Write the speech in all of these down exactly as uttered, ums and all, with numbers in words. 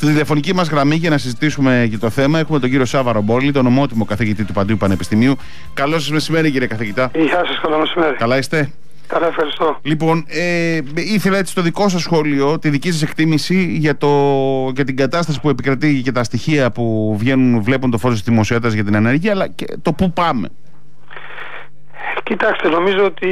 Στη τηλεφωνική μας γραμμή για να συζητήσουμε και το θέμα έχουμε τον κύριο Σάβα Ρομπόλη, τον ομότιμο καθηγητή του Παντίου Πανεπιστημίου. Καλό σας μεσημέρι, κύριε καθηγητά. Γεια σας, καλό μεσημέρι. Καλά είστε? Καλά, ευχαριστώ. Λοιπόν, ε, ήθελα έτσι το δικό σας σχόλιο, τη δική σας εκτίμηση για, το, για την κατάσταση που επικρατεί και τα στοιχεία που βγαίνουν, βλέπουν το φως της δημοσιότητας για την ανεργία, αλλά και το πού πάμε. Κοιτάξτε, νομίζω ότι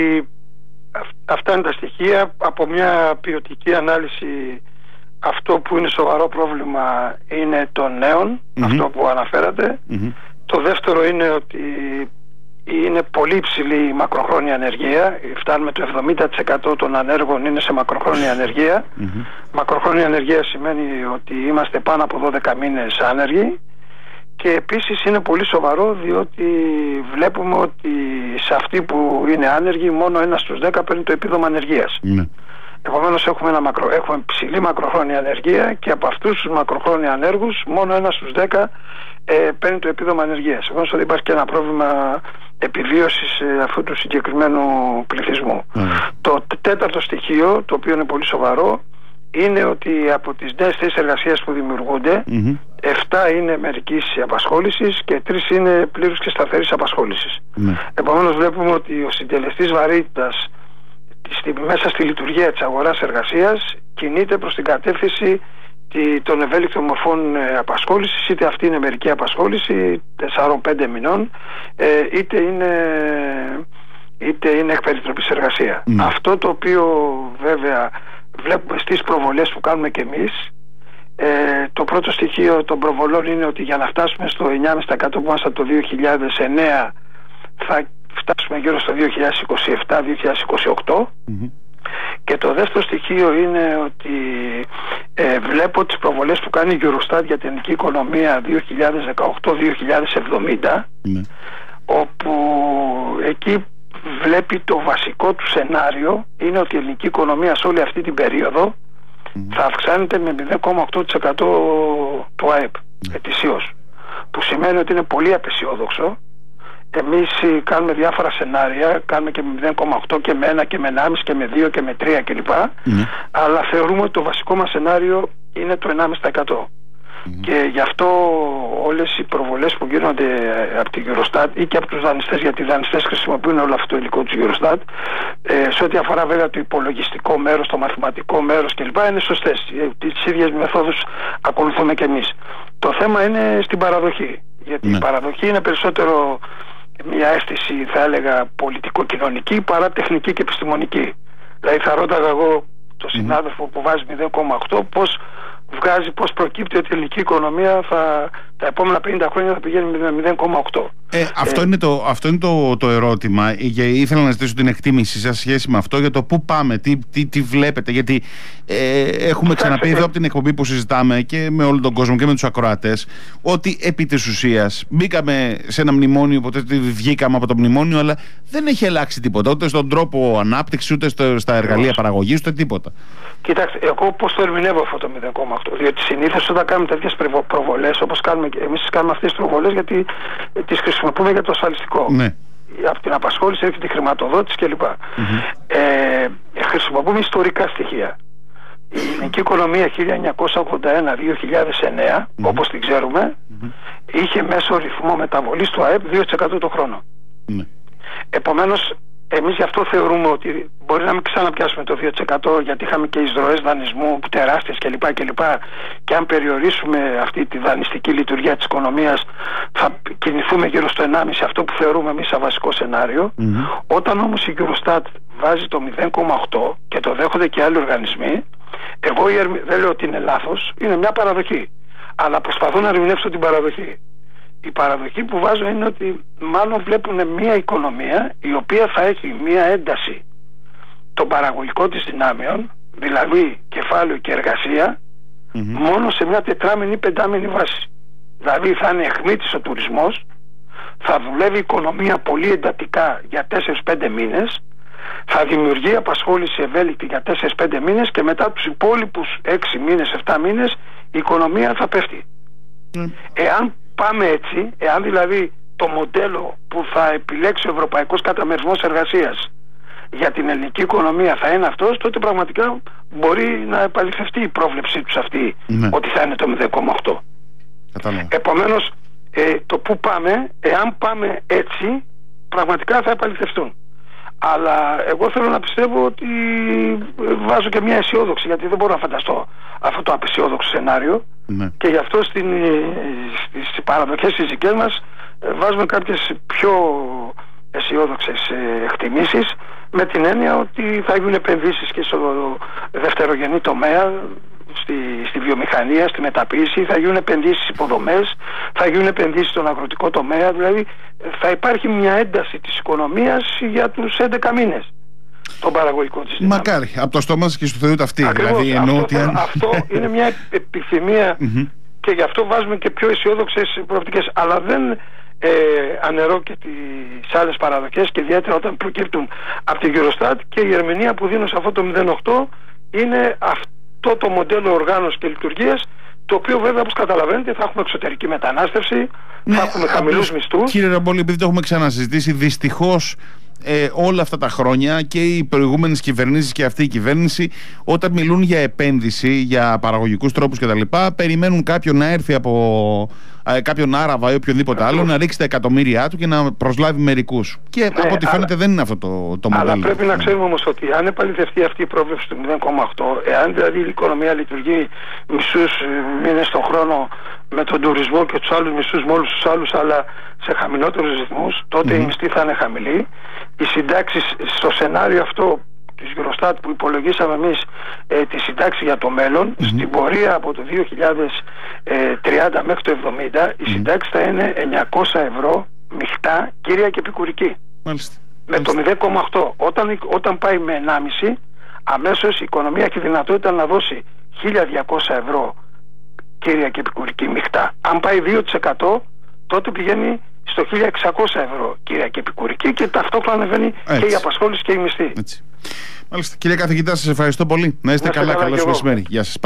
αυτά είναι τα στοιχεία. Από μια ποιοτική ανάλυση, αυτό που είναι σοβαρό πρόβλημα είναι των νέων, mm-hmm. αυτό που αναφέρατε. Mm-hmm. Το δεύτερο είναι ότι είναι πολύ υψηλή η μακροχρόνια ανεργία. Φτάνουμε το εβδομήντα τοις εκατό των ανέργων είναι σε μακροχρόνια ανεργία. Mm-hmm. Μακροχρόνια ανεργία σημαίνει ότι είμαστε πάνω από δώδεκα μήνες άνεργοι. Και επίσης είναι πολύ σοβαρό, διότι βλέπουμε ότι σε αυτοί που είναι άνεργοι μόνο ένας στους δέκα παίρνει το επίδομα ανεργίας. Mm. Επομένως έχουμε, ένα μακρο, έχουμε ψηλή μακροχρόνια ανεργία, και από αυτούς τους μακροχρόνια ανέργους μόνο ένας στους δέκα ε, παίρνει το επίδομα ανεργίας. Επομένως ότι υπάρχει και ένα πρόβλημα επιβίωσης ε, αυτού του συγκεκριμένου πληθυσμού. Mm. Το τέταρτο στοιχείο, το οποίο είναι πολύ σοβαρό, είναι ότι από τις νέες θέσεις εργασίας που δημιουργούνται, mm-hmm. επτά είναι μερικής απασχόλησης και τρεις είναι πλήρους και σταθερής απασχόλησης. Mm. Επομένως βλέπουμε ότι ο συντελεστής βαρύτητας στη, μέσα στη λειτουργία της αγοράς εργασίας κινείται προς την κατεύθυνση των ευέλικτων μορφών ε, απασχόλησης, είτε αυτή είναι μερική απασχόληση τεσσάρων πέντε μηνών, ε, είτε είναι είτε είναι εκ περιτροπής εργασία. Mm. Αυτό το οποίο βέβαια βλέπουμε στις προβολές που κάνουμε και εμείς, ε, το πρώτο στοιχείο των προβολών είναι ότι για να φτάσουμε στο εννιά κόμμα πέντε τοις εκατό που ήμασταν το δύο χιλιάδες εννέα, θα φτάσουμε γύρω στο δύο χιλιάδες είκοσι επτά δύο χιλιάδες είκοσι οκτώ. Mm-hmm. Και το δεύτερο στοιχείο είναι ότι ε, βλέπω τις προβολές που κάνει η Eurostat για την ελληνική οικονομία δύο χιλιάδες δεκαοκτώ δύο χιλιάδες εβδομήντα, mm-hmm. όπου εκεί βλέπει το βασικό του σενάριο είναι ότι η ελληνική οικονομία σε όλη αυτή την περίοδο mm. θα αυξάνεται με μηδέν κόμμα οκτώ τοις εκατό του ΑΕΠ mm. ετησίως, που σημαίνει ότι είναι πολύ απεσιόδοξο. Εμείς κάνουμε διάφορα σενάρια, κάνουμε και με μηδέν κόμμα οκτώ και με ένα και με ενάμιση και με δύο και με τρία κλπ. Mm. Αλλά θεωρούμε ότι το βασικό μας σενάριο είναι το ενάμιση τοις εκατό. Mm-hmm. Και γι' αυτό όλες οι προβολές που γίνονται από την Eurostat ή και από τους δανειστές, γιατί οι δανειστές χρησιμοποιούν όλο αυτό το υλικό της Eurostat, ε, σε ό,τι αφορά βέβαια το υπολογιστικό μέρος, το μαθηματικό μέρος κλπ, είναι σωστές. Τις ίδιες μεθόδους ακολουθούμε και εμείς. Το θέμα είναι στην παραδοχή, γιατί mm. η παραδοχή είναι περισσότερο μια αίσθηση, θα έλεγα, πολιτικο-κοινωνική παρά τεχνική και επιστημονική. Δηλαδή θα ρώταγα εγώ τον συνάδελφο mm. που βάζει μηδέν κόμμα οκτώ πώς βγάζει, πώς προκύπτει ότι η ελληνική οικονομία θα, τα επόμενα πενήντα χρόνια θα πηγαίνει με μηδέν κόμμα οκτώ. Ε, αυτό ε, είναι, το, αυτό είναι το, το ερώτημα, και ήθελα να ζητήσω την εκτίμηση σας σχέση με αυτό, για το πού πάμε, τι, τι, τι βλέπετε, γιατί ε, έχουμε ξαναπεί εδώ από την εκπομπή που συζητάμε και με όλο τον κόσμο και με τους ακροατές, ότι επί της ουσίας μπήκαμε σε ένα μνημόνιο, ποτέ βγήκαμε από το μνημόνιο, αλλά δεν έχει αλλάξει τίποτα, ούτε στον τρόπο ανάπτυξης, ούτε στο, στα εργαλεία παραγωγής, ούτε τίποτα. Κοιτάξτε, εγώ πώς το ερμηνεύω αυτό το μηδέν κόμμα οκτώ, διότι συνήθως όταν κάνουμε τέτοιες προβολές, όπως κάνουμε, εμείς κάνουμε αυτές τις προβολές γιατί τις χρησιμοποιούμε για το ασφαλιστικό. Ναι. Από την απασχόληση έρχεται τη χρηματοδότηση κλπ. Mm-hmm. Ε, χρησιμοποιούμε ιστορικά στοιχεία. Η ελληνική οικονομία χίλια εννιακόσια ογδόντα ένα δύο χιλιάδες εννέα, mm-hmm. όπως την ξέρουμε, mm-hmm. είχε μέσο ρυθμό μεταβολής του ΑΕΠ δύο τοις εκατό το χρόνο. Mm-hmm. Επομένως, εμείς γι' αυτό θεωρούμε ότι μπορεί να μην ξαναπιάσουμε το δύο τοις εκατό, γιατί είχαμε και εισρωές δανεισμού τεράστιες κλπ. κλπ. Και αν περιορίσουμε αυτή τη δανειστική λειτουργία της οικονομίας, θα κινηθούμε γύρω στο ενάμιση τοις εκατό, αυτό που θεωρούμε εμείς σαν βασικό σενάριο. Mm-hmm. Όταν όμως η Eurostat βάζει το μηδέν κόμμα οκτώ και το δέχονται και άλλοι οργανισμοί, εγώ δεν λέω ότι είναι λάθος, είναι μια παραδοχή. Αλλά προσπαθώ να ερμηνεύσω την παραδοχή. Η παραδοχή που βάζω είναι ότι μάλλον βλέπουν μια οικονομία η οποία θα έχει μια ένταση των παραγωγικών της δυνάμεων, δηλαδή κεφάλαιο και εργασία, mm-hmm. μόνο σε μια τετράμινη ή πεντάμινη βάση. Δηλαδή θα είναι αιχμήτης ο τουρισμός, θα δουλεύει η οικονομία πολύ εντατικά για τέσσερις πέντε μήνες, θα δημιουργεί απασχόληση ευέλικτη για τέσσερις πέντε μήνες και μετά τους υπόλοιπους έξι μήνες επτά μήνες η οικονομία θα πέφτει. Mm. Εάν πάμε έτσι, εάν δηλαδή το μοντέλο που θα επιλέξει ο Ευρωπαϊκός Καταμερισμός Εργασίας για την ελληνική οικονομία θα είναι αυτός, τότε πραγματικά μπορεί να επαληθευτεί η πρόβλεψή τους αυτή, ναι, ότι θα είναι το μηδέν κόμμα οκτώ. Επομένως, ε, το που πάμε, εάν πάμε έτσι, πραγματικά θα επαληθευτούν. Αλλά εγώ θέλω να πιστεύω ότι βάζω και μια αισιόδοξη, γιατί δεν μπορώ να φανταστώ αυτό το απεσιόδοξο σενάριο, ναι, και γι' αυτό στην, στις παραδοχές τις δικές μας βάζουμε κάποιες πιο αισιόδοξες εκτιμήσεις, με την έννοια ότι θα γίνουν επενδύσεις και στο δευτερογενή τομέα, στη, στη βιομηχανία, στη μεταποίηση, θα γίνουν επενδύσεις στις υποδομές, θα γίνουν επενδύσεις στον αγροτικό τομέα, δηλαδή θα υπάρχει μια ένταση της οικονομίας για τους έντεκα μήνες τον παραγωγικό της δυνάμει. Μακάρι, από το στόμα σας και στο Θεού ταυτί. Ακριβώς, δηλαδή, αυτό, ότι αν... αυτό είναι μια επιθυμία και γι' αυτό βάζουμε και πιο αισιόδοξες προοπτικές, αλλά δεν ε, αναιρώ και τις άλλες παραδοχές, και ιδιαίτερα όταν προκύπτουν από την Eurostat, και η ερμηνεία που δίνω σε αυτό το μηδέν κόμμα οκτώ είναι αυτό το μοντέλο οργάνωσης και λειτουργίας, το οποίο βέβαια, όπως καταλαβαίνετε, θα έχουμε εξωτερική μετανάστευση, ναι, θα έχουμε χαμηλούς μισθούς. Κύριε Ραμπόλη, επειδή το έχουμε ξανασυζητήσει, δυστυχώς ε, όλα αυτά τα χρόνια και οι προηγούμενες κυβερνήσεις και αυτή η κυβέρνηση, όταν μιλούν για επένδυση, για παραγωγικούς τρόπους κτλ., περιμένουν κάποιον να έρθει από ε, κάποιον Άραβα ή οποιονδήποτε άλλο, να ρίξει τα εκατομμύρια του και να προσλάβει μερικούς. Και ναι, από ό,τι φαίνεται αλλά, δεν είναι αυτό το, το μοντέλο. Αλλά πρέπει να ξέρουμε όμως ότι αν επαληθευτεί αυτή η πρόβλεψη του μηδέν κόμμα οκτώ, εάν δηλαδή η οικονομία λειτουργεί μισούς μήνες τον χρόνο με τον τουρισμό και τους άλλους μισούς με όλους τους άλλους, αλλά σε χαμηλότερους ρυθμούς, τότε mm-hmm. η μισθή θα είναι χαμηλή. Οι συντάξεις στο σενάριο αυτό της Eurostat που υπολογίσαμε εμείς, ε, τη συντάξη για το μέλλον, mm-hmm. στην πορεία από το δύο χιλιάδες τριάντα μέχρι το εβδομήντα, mm-hmm. η συντάξη θα είναι εννιακόσια ευρώ μειχτά, κύρια και επικουρική. Μάλιστα. Με Μάλιστα. το μηδέν κόμμα οκτώ. Όταν, όταν πάει με ενάμιση, αμέσως η οικονομία έχει δυνατότητα να δώσει χίλια διακόσια ευρώ κύρια και επικουρική μειχτά. Αν πάει δύο τοις εκατό, τότε πηγαίνει στο χίλια εξακόσια ευρώ κύρια και επικουρική, και ταυτόχρονα ανεβαίνει και η απασχόληση και η μισθή. Έτσι. Μάλιστα. Κύριε καθηγητά, σας ευχαριστώ πολύ. Να είστε, να είστε καλά. Καλό μεσημέρι. Γεια σας.